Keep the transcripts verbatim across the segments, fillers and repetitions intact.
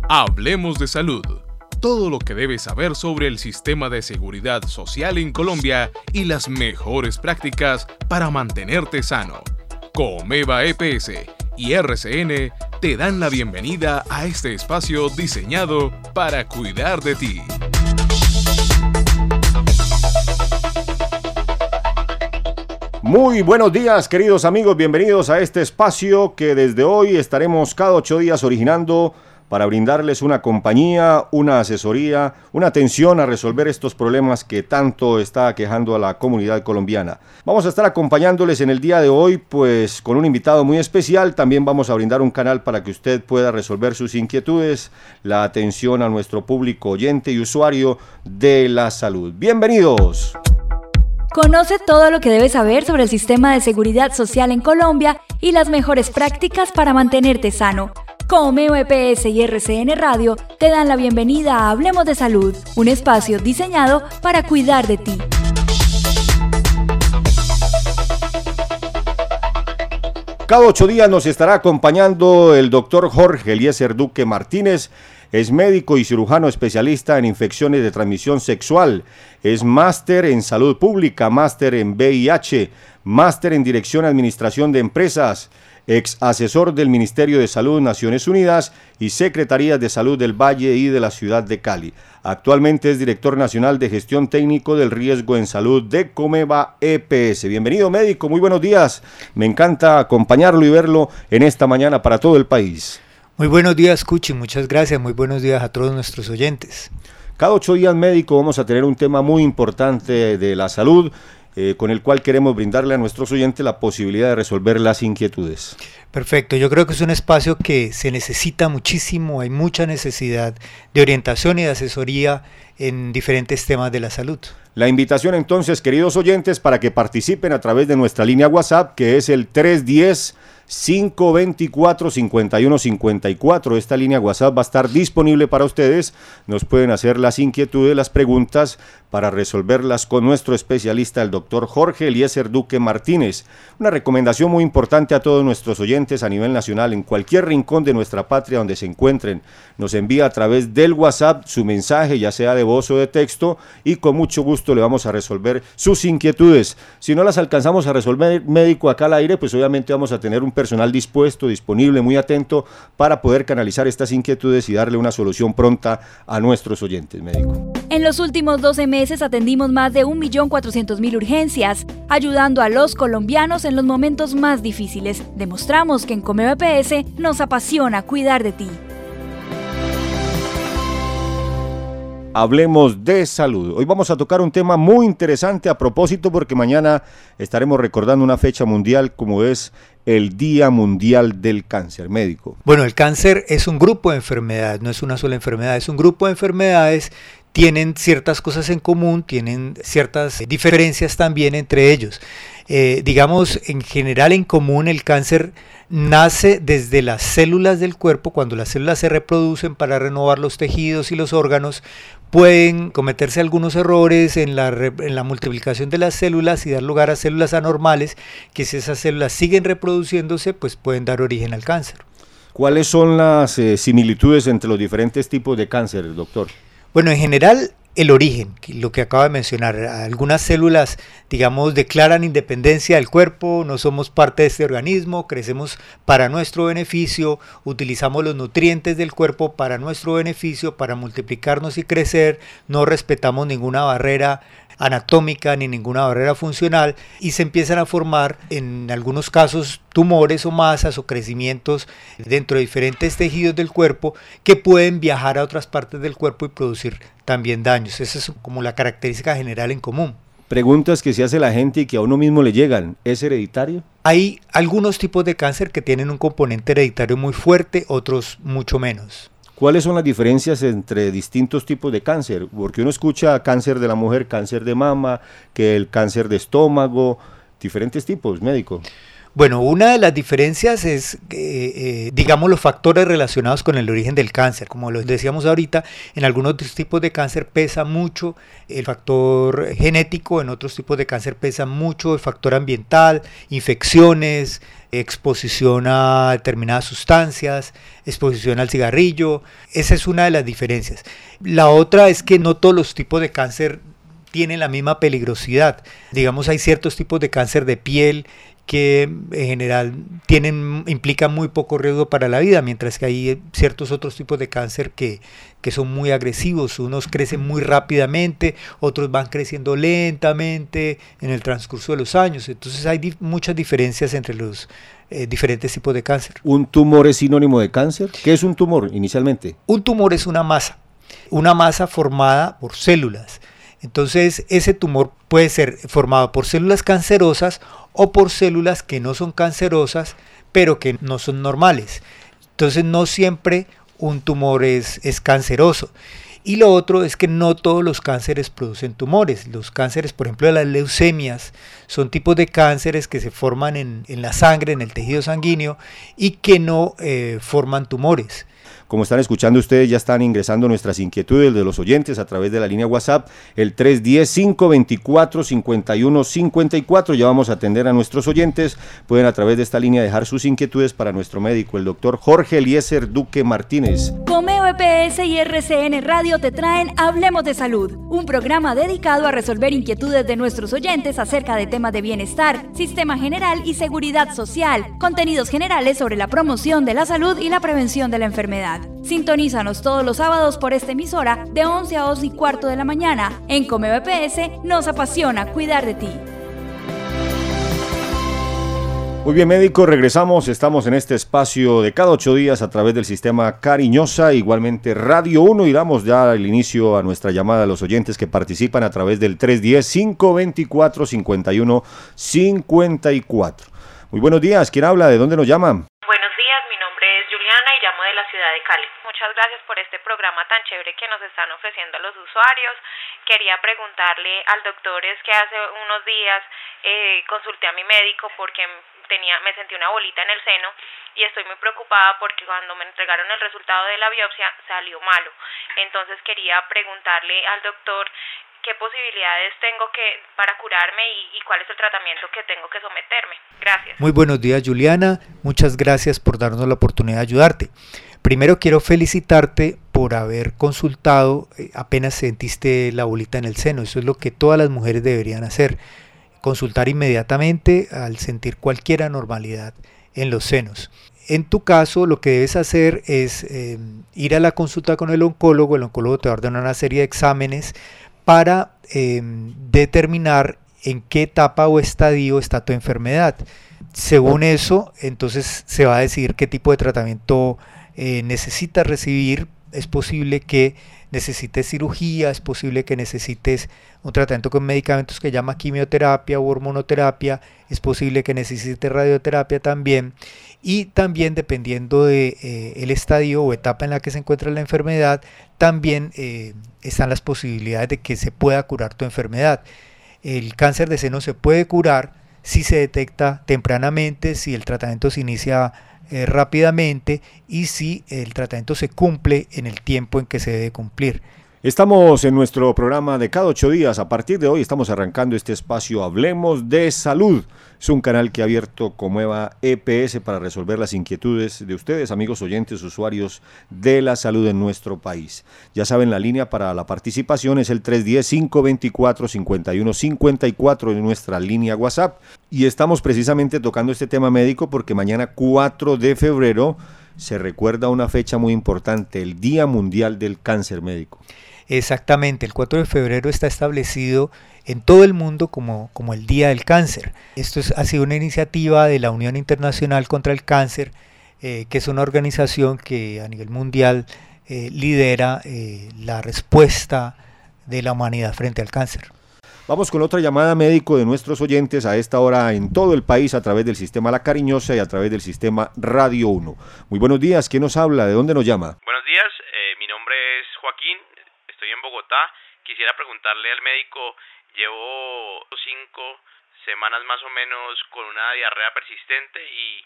Hablemos de salud. Todo lo que debes saber sobre el sistema de seguridad social en Colombia y las mejores prácticas para mantenerte sano. Comeva E P S y R C N te dan la bienvenida a este espacio diseñado para cuidar de ti. Muy buenos días, queridos amigos, bienvenidos a este espacio que desde hoy estaremos cada ocho días originando para brindarles una compañía, una asesoría, una atención a resolver estos problemas que tanto está aquejando a la comunidad colombiana. Vamos a estar acompañándoles en el día de hoy, pues con un invitado muy especial. También vamos a brindar un canal para que usted pueda resolver sus inquietudes, la atención a nuestro público oyente y usuario de la salud. ¡Bienvenidos! Conoce todo lo que debes saber sobre el sistema de seguridad social en Colombia y las mejores prácticas para mantenerte sano. Comeva E P S y R C N Radio te dan la bienvenida a Hablemos de Salud, un espacio diseñado para cuidar de ti. Cada ocho días nos estará acompañando el doctor Jorge Eliezer Duque Martínez. Es médico y cirujano especialista en infecciones de transmisión sexual. Es máster en salud pública, máster en V I H, máster en dirección y administración de empresas, ex asesor del Ministerio de Salud, Naciones Unidas y Secretarías de Salud del Valle y de la ciudad de Cali. Actualmente es director nacional de gestión técnico del riesgo en salud de Comeva E P S. Bienvenido, médico, muy buenos días. Me encanta acompañarlo y verlo en esta mañana para todo el país. Muy buenos días, Cuchi, muchas gracias, muy buenos días a todos nuestros oyentes. Cada ocho días, médico, vamos a tener un tema muy importante de la salud, eh, con el cual queremos brindarle a nuestros oyentes la posibilidad de resolver las inquietudes. Perfecto, yo creo que es un espacio que se necesita muchísimo, hay mucha necesidad de orientación y de asesoría en diferentes temas de la salud. La invitación entonces, queridos oyentes, para que participen a través de nuestra línea WhatsApp, que es el tres uno cero, cinco dos cuatro, cinco uno cinco cuatro. Esta línea WhatsApp va a estar disponible para ustedes. Nos pueden hacer las inquietudes, las preguntas para resolverlas con nuestro especialista, el doctor Jorge Eliezer Duque Martínez. Una recomendación muy importante a todos nuestros oyentes a nivel nacional, en cualquier rincón de nuestra patria donde se encuentren. Nos envía a través del WhatsApp su mensaje, ya sea de voz o de texto, y con mucho gusto le vamos a resolver sus inquietudes. Si no las alcanzamos a resolver, médico, acá al aire, pues obviamente vamos a tener un personal dispuesto, disponible, muy atento para poder canalizar estas inquietudes y darle una solución pronta a nuestros oyentes, médico. En los últimos doce meses atendimos más de un millón cuatrocientas mil urgencias, ayudando a los colombianos en los momentos más difíciles. Demostramos que en Comeva E P S nos apasiona cuidar de ti. Hablemos de salud. Hoy vamos a tocar un tema muy interesante a propósito porque mañana estaremos recordando una fecha mundial como es el Día Mundial del Cáncer, médico. Bueno, el cáncer es un grupo de enfermedades, no es una sola enfermedad, es un grupo de enfermedades, tienen ciertas cosas en común, tienen ciertas diferencias también entre ellos. Eh, digamos, en general, en común, el cáncer nace desde las células del cuerpo. Cuando las células se reproducen para renovar los tejidos y los órganos, pueden cometerse algunos errores en la, en la multiplicación de las células y dar lugar a células anormales, que si esas células siguen reproduciéndose, pues pueden dar origen al cáncer. ¿Cuáles son las eh, similitudes entre los diferentes tipos de cáncer, doctor? Bueno, en general, el origen, lo que acaba de mencionar, algunas células, digamos, declaran independencia del cuerpo, no somos parte de este organismo, crecemos para nuestro beneficio, utilizamos los nutrientes del cuerpo para nuestro beneficio, para multiplicarnos y crecer, no respetamos ninguna barrera anatómica ni ninguna barrera funcional y se empiezan a formar en algunos casos tumores o masas o crecimientos dentro de diferentes tejidos del cuerpo que pueden viajar a otras partes del cuerpo y producir también daños. Esa es como la característica general en común. Preguntas que se hace la gente y que a uno mismo le llegan. ¿Es hereditario? Hay algunos tipos de cáncer que tienen un componente hereditario muy fuerte, otros mucho menos. ¿Cuáles son las diferencias entre distintos tipos de cáncer? Porque uno escucha cáncer de la mujer, cáncer de mama, que el cáncer de estómago, diferentes tipos, médico. Bueno, una de las diferencias es, eh, eh, digamos, los factores relacionados con el origen del cáncer. Como lo decíamos ahorita, en algunos tipos de cáncer pesa mucho el factor genético, en otros tipos de cáncer pesa mucho el factor ambiental, infecciones, exposición a determinadas sustancias, exposición al cigarrillo. Esa es una de las diferencias. La otra es que no todos los tipos de cáncer tienen la misma peligrosidad. Digamos, hay ciertos tipos de cáncer de piel que en general tienen, implican muy poco riesgo para la vida, mientras que hay ciertos otros tipos de cáncer que, que son muy agresivos. Unos crecen muy rápidamente, otros van creciendo lentamente en el transcurso de los años. Entonces hay di- muchas diferencias entre los eh, diferentes tipos de cáncer. ¿Un tumor es sinónimo de cáncer? ¿Qué es un tumor inicialmente? Un tumor es una masa, una masa formada por células. Entonces ese tumor puede ser formado por células cancerosas o por células que no son cancerosas, pero que no son normales. Entonces no siempre un tumor es, es canceroso. Y lo otro es que no todos los cánceres producen tumores. Los cánceres, por ejemplo, de las leucemias, son tipos de cánceres que se forman en, en la sangre, en el tejido sanguíneo, y que no eh, forman tumores. Como están escuchando ustedes, ya están ingresando nuestras inquietudes de los oyentes a través de la línea WhatsApp, el tres uno cero, cinco dos cuatro, cinco uno cinco cuatro. Ya vamos a atender a nuestros oyentes. Pueden a través de esta línea dejar sus inquietudes para nuestro médico, el doctor Jorge Eliezer Duque Martínez. Comeo E P S y R C N Radio te traen Hablemos de Salud, un programa dedicado a resolver inquietudes de nuestros oyentes acerca de temas de bienestar, sistema general y seguridad social, contenidos generales sobre la promoción de la salud y la prevención de la enfermedad. Sintonízanos todos los sábados por esta emisora de once a dos y cuarto de la mañana. En Comeo E P S nos apasiona cuidar de ti. Muy bien, médicos, regresamos. Estamos en este espacio de cada ocho días a través del sistema Cariñosa, igualmente Radio uno, y damos ya el inicio a nuestra llamada a los oyentes que participan a través del tres uno cero, cinco dos cuatro, cinco uno cinco cuatro. Muy buenos días, ¿quién habla? ¿De dónde nos llama? De la ciudad de Cali. Muchas gracias por este programa tan chévere que nos están ofreciendo los usuarios. Quería preguntarle al doctor, es que hace unos días eh, consulté a mi médico porque tenía, me sentí una bolita en el seno y estoy muy preocupada porque cuando me entregaron el resultado de la biopsia salió malo. Entonces quería preguntarle al doctor qué posibilidades tengo que para curarme y, y cuál es el tratamiento que tengo que someterme. Gracias. Muy buenos días, Juliana. Muchas gracias por darnos la oportunidad de ayudarte. Primero quiero felicitarte por haber consultado eh, apenas sentiste la bolita en el seno. Eso es lo que todas las mujeres deberían hacer. Consultar inmediatamente al sentir cualquier anormalidad en los senos. En tu caso, lo que debes hacer es eh, ir a la consulta con el oncólogo. El oncólogo te va a ordenar una serie de exámenes para eh, determinar en qué etapa o estadio está tu enfermedad. Según eso, entonces se va a decidir qué tipo de tratamiento eh, necesitas recibir. Es posible que necesites cirugía, es posible que necesites un tratamiento con medicamentos que llama quimioterapia u hormonoterapia, es posible que necesites radioterapia también, y también dependiendo de eh, el estadio o etapa en la que se encuentra la enfermedad, también eh, están las posibilidades de que se pueda curar tu enfermedad. El cáncer de seno se puede curar si se detecta tempranamente, si el tratamiento se inicia eh, rápidamente y si el tratamiento se cumple en el tiempo en que se debe cumplir. Estamos en nuestro programa de cada ocho días. A partir de hoy estamos arrancando este espacio Hablemos de Salud. Es un canal que ha abierto Comeva E P S para resolver las inquietudes de ustedes, amigos oyentes, usuarios de la salud en nuestro país. Ya saben, la línea para la participación es el tres uno cero, cinco dos cuatro, cinco uno cinco cuatro en nuestra línea WhatsApp. Y estamos precisamente tocando este tema médico porque mañana cuatro de febrero se recuerda una fecha muy importante, el Día Mundial del Cáncer Médico. Exactamente, el cuatro de febrero está establecido en todo el mundo como, como el Día del Cáncer. Esto es, ha sido una iniciativa de la Unión Internacional contra el Cáncer, eh, que es una organización que a nivel mundial eh, lidera eh, la respuesta de la humanidad frente al cáncer. Vamos con otra llamada médico de nuestros oyentes a esta hora en todo el país a través del sistema La Cariñosa y a través del sistema Radio uno. Muy buenos días, ¿quién nos habla? ¿De dónde nos llama? Buenos días, eh, mi nombre es Joaquín, estoy en Bogotá. Quisiera preguntarle al médico, llevo cinco semanas más o menos con una diarrea persistente y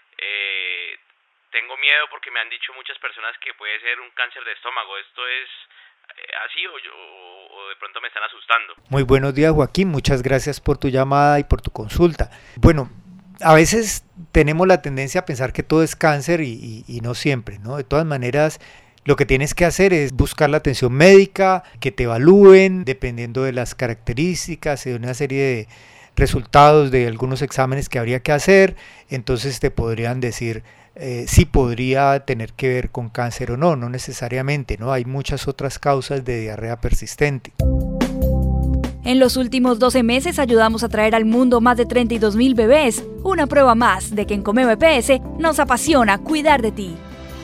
eh, tengo miedo porque me han dicho muchas personas que puede ser un cáncer de estómago. ¿Esto es así o, yo, o de pronto me están asustando? Muy buenos días, Joaquín, muchas gracias por tu llamada y por tu consulta. Bueno, a veces tenemos la tendencia a pensar que todo es cáncer y, y, y no siempre, ¿no? De todas maneras, lo que tienes que hacer es buscar la atención médica, que te evalúen dependiendo de las características y de una serie de resultados de algunos exámenes que habría que hacer. Entonces te podrían decir eh, si podría tener que ver con cáncer o no, no necesariamente, ¿no? Hay muchas otras causas de diarrea persistente. En los últimos doce meses ayudamos a traer al mundo más de treinta y dos mil bebés, una prueba más de que en Comeva E P S nos apasiona cuidar de ti.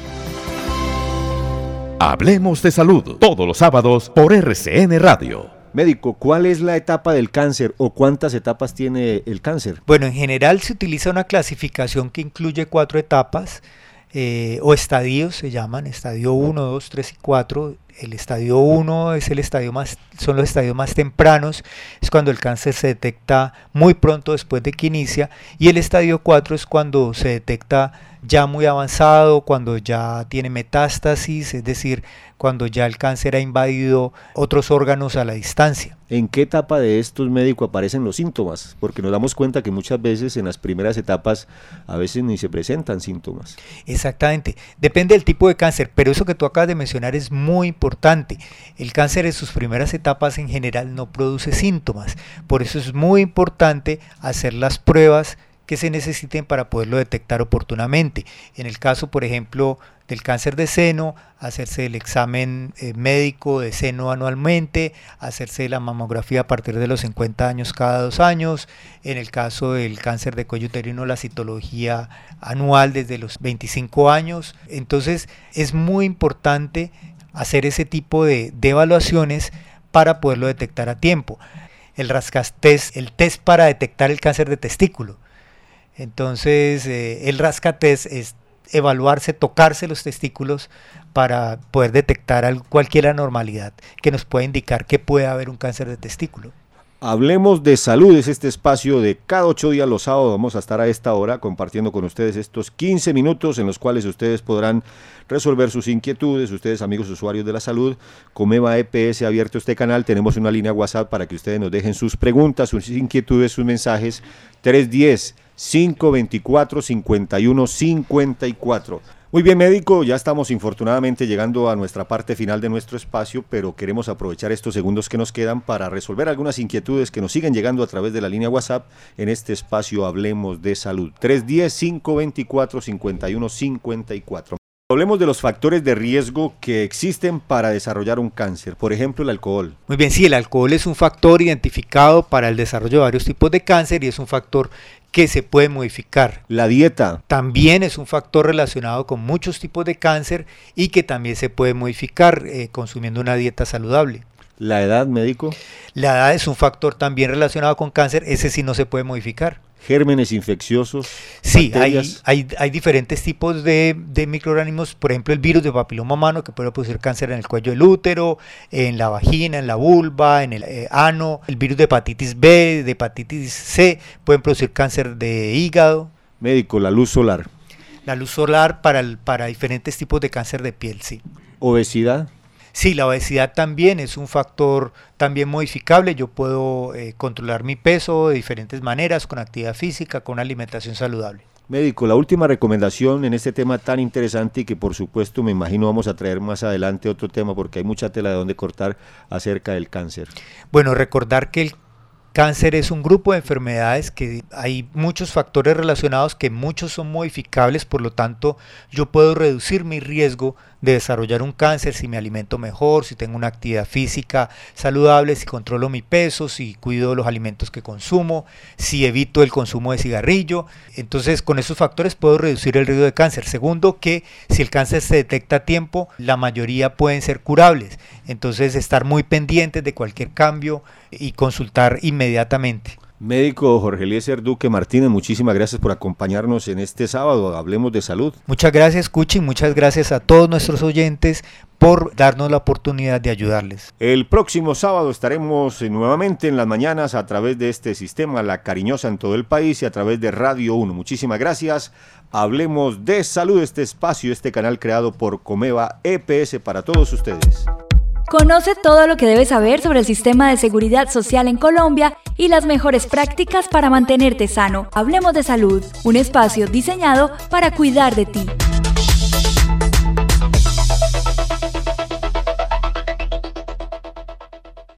Hablemos de salud, todos los sábados por R C N Radio. Médico, ¿cuál es la etapa del cáncer o cuántas etapas tiene el cáncer? Bueno, en general se utiliza una clasificación que incluye cuatro etapas eh, o estadios, se llaman, estadio uno, dos, tres y cuatro. El estadio uno es el estadio más, son los estadios más tempranos, es cuando el cáncer se detecta muy pronto después de que inicia, y el estadio cuatro es cuando se detecta ya muy avanzado, cuando ya tiene metástasis, es decir, cuando ya el cáncer ha invadido otros órganos a la distancia. ¿En qué etapa de estos, médico, aparecen los síntomas? Porque nos damos cuenta que muchas veces en las primeras etapas a veces ni se presentan síntomas. Exactamente, depende del tipo de cáncer, pero eso que tú acabas de mencionar es muy importante. El cáncer en sus primeras etapas en general no produce síntomas, por eso es muy importante hacer las pruebas que se necesiten para poderlo detectar oportunamente. En el caso, por ejemplo, del cáncer de seno, hacerse el examen eh, médico de seno anualmente, hacerse la mamografía a partir de los cincuenta años cada dos años. En el caso del cáncer de cuello uterino, la citología anual desde los veinticinco años. Entonces es muy importante hacer ese tipo de, de evaluaciones para poderlo detectar a tiempo. El rascatest, el test para detectar el cáncer de testículo. Entonces eh, el rascatest es evaluarse, tocarse los testículos para poder detectar cualquier anormalidad que nos pueda indicar que puede haber un cáncer de testículo. Hablemos de salud, es este espacio de cada ocho días los sábados, vamos a estar a esta hora compartiendo con ustedes estos quince minutos en los cuales ustedes podrán resolver sus inquietudes, ustedes amigos usuarios de la salud. Comeva E P S ha abierto este canal, tenemos una línea WhatsApp para que ustedes nos dejen sus preguntas, sus inquietudes, sus mensajes, tres uno cero, cinco dos cuatro, cinco uno cinco cuatro. Muy bien, médico, ya estamos infortunadamente llegando a nuestra parte final de nuestro espacio, pero queremos aprovechar estos segundos que nos quedan para resolver algunas inquietudes que nos siguen llegando a través de la línea WhatsApp en este espacio Hablemos de Salud. tres uno cero, cinco dos cuatro, cinco uno cinco cuatro. Hablemos de los factores de riesgo que existen para desarrollar un cáncer, por ejemplo el alcohol. Muy bien, sí, el alcohol es un factor identificado para el desarrollo de varios tipos de cáncer y es un factor que se puede modificar. La dieta también es un factor relacionado con muchos tipos de cáncer y que también se puede modificar eh, consumiendo una dieta saludable. La edad, médico. La edad es un factor también relacionado con cáncer, ese sí no se puede modificar. Gérmenes infecciosos. Sí, hay, hay, hay diferentes tipos de, de microorganismos, por ejemplo el virus de papiloma humano que puede producir cáncer en el cuello del útero, en la vagina, en la vulva, en el eh, ano, el virus de hepatitis B, de hepatitis C, pueden producir cáncer de hígado. Médico, la luz solar. La luz solar para, el, para diferentes tipos de cáncer de piel, sí. Obesidad. Sí, la obesidad también es un factor también modificable. Yo puedo eh, controlar mi peso de diferentes maneras, con actividad física, con una alimentación saludable. Médico, la última recomendación en este tema tan interesante y que por supuesto me imagino vamos a traer más adelante otro tema porque hay mucha tela de donde cortar acerca del cáncer. Bueno, recordar que el cáncer es un grupo de enfermedades que hay muchos factores relacionados que muchos son modificables, por lo tanto yo puedo reducir mi riesgo de desarrollar un cáncer si me alimento mejor, si tengo una actividad física saludable, si controlo mi peso, si cuido los alimentos que consumo, si evito el consumo de cigarrillo. Entonces con esos factores puedo reducir el riesgo de cáncer. Segundo, que si el cáncer se detecta a tiempo, la mayoría pueden ser curables. Entonces estar muy pendientes de cualquier cambio y consultar inmediatamente. Médico Jorge Eliezer Duque Martínez, muchísimas gracias por acompañarnos en este sábado, Hablemos de Salud. Muchas gracias, Cuchi, muchas gracias a todos nuestros oyentes por darnos la oportunidad de ayudarles. El próximo sábado estaremos nuevamente en las mañanas a través de este sistema La Cariñosa en todo el país y a través de Radio uno. Muchísimas gracias. Hablemos de Salud, este espacio, este canal creado por Comeva E P S para todos ustedes. Conoce todo lo que debes saber sobre el sistema de seguridad social en Colombia y las mejores prácticas para mantenerte sano. Hablemos de salud, un espacio diseñado para cuidar de ti.